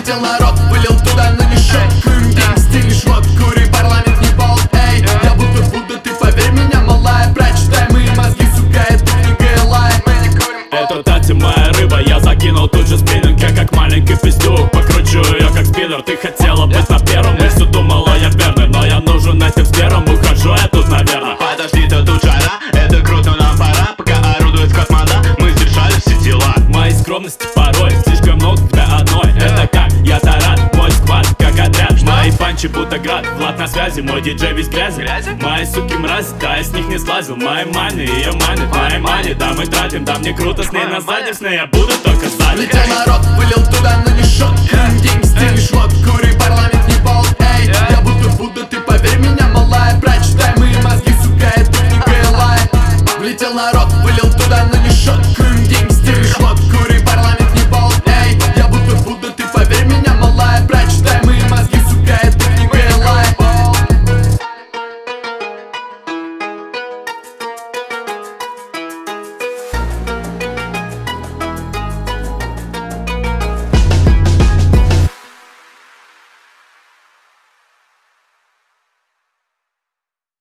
Летел народ, вылил туда, но не шот. Деньги, стиль, шмот, кури, парламент не болт. Эй, я буду, ты поверь меня, малая. Прочитай мои мозги, сука, это книга Элай. Мы не курим. Это Тати, моя рыба, я закинул тут же спиннинг. Я как маленький пиздюк, покручу ее как спиннер. Ты хотела быть на первом, и все думала я верный. Но я нужен этим сбером, ухожу я тут, наверное. Подожди, то тут жара, это круто, нам пора. Пока орудует космода, мы сдержали все дела. Моей скромности порой слишком много для одной. Это как, я тарат, мой сквад, как отряд. Мои панчи будто град, Влад на связи, мой диджей весь грязен. Мои суки мрази, да я с них не слазил. Мои мани, ее манит, мои мани. Да мы тратим, да мне круто с ней на заднем, с ней я буду только сзади. Летел народ, вылил туда, но не шот. Деньги, стиль, шмот, кури, парламент